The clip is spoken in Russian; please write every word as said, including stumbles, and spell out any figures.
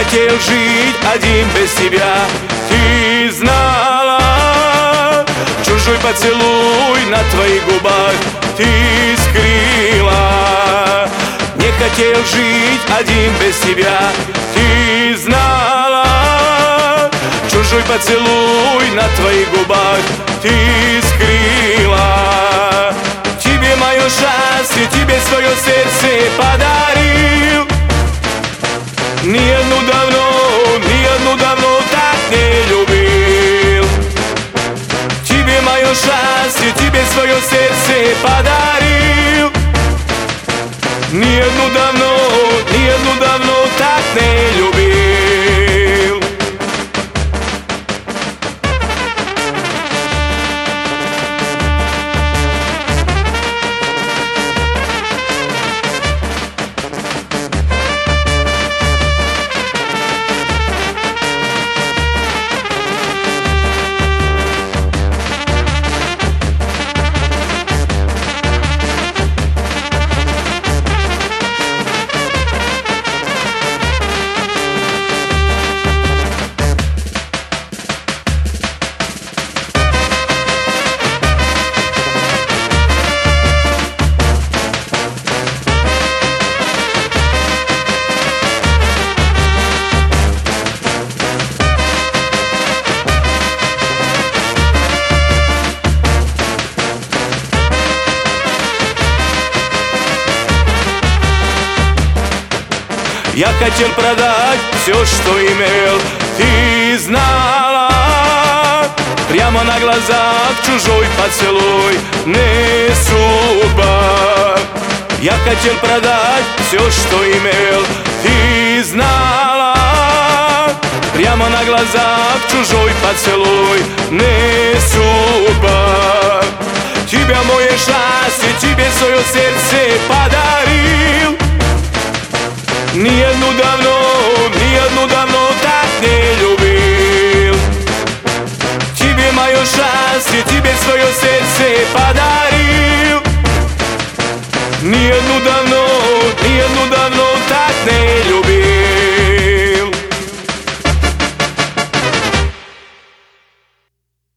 хотел жить один без тебя. Ты знала, чужой поцелуй на твоих губах ты скрыла. Не хотел жить один без тебя. Ты знала, чужой поцелуй на твоих губах ты скрыла. Тебе мое счастье, тебе свое сердце подарил. Ни одну давно, ни одну давно так не любил. Тебе мое счастье, тебе свое сердце подарил. Ни одну давно, ни одну давно так не любил. Я хотел продать все, что имел. Ты знала, прямо на глазах чужой поцелуй не судьба. Я хотел продать все, что имел. Ты знала, прямо на глазах чужой поцелуй не судьба. Тебя мое счастье, тебе свое сердце подарил. Ни одну давно, ни одну давно так не любил. Тебе мое счастье, тебе свое сердце подарил. Ни одну давно